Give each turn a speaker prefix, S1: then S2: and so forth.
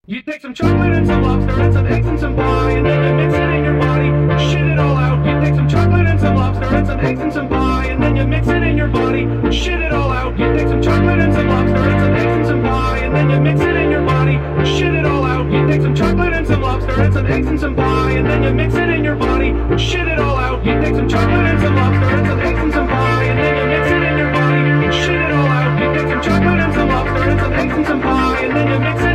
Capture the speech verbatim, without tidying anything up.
S1: You take some chocolate and some lobster and some eggs and some pie, and then you mix it in your body, shit it all out. You take some chocolate and some lobster and some eggs and some pie, and then you mix it in your body, shit it all out. You take some chocolate and some lobster and some eggs and some pie, and then you mix it in your body, shit it all out. You take some chocolate and some lobster and some eggs and some pie, and then you mix it in your body, shit it all out. You take some chocolate and some lobster and some eggs and some pie, and then you mix it in your body, shit it all out. You take some chocolate and some lobster and some eggs and some pie, and then you mix it